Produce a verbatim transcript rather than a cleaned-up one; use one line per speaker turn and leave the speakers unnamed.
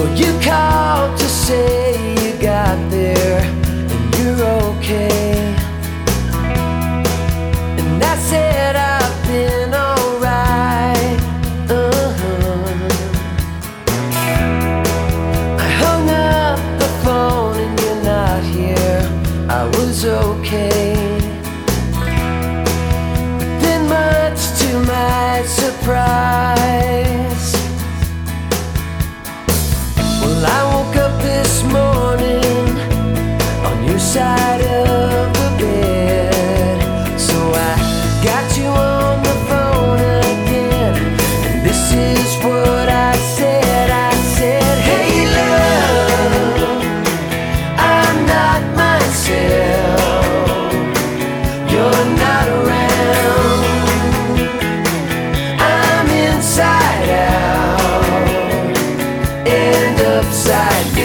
Well, you called to say you got there and you're okay. And I said I've been alright. uh-huh. I hung up the phone and you're not here. I was okay. But then much to my surprise, well, I woke up this morning on your side of the bed. So I got you on the phone again, and this is what I said. I said, hey love, I'm not myself. You're not around. I'm inside out and upside down.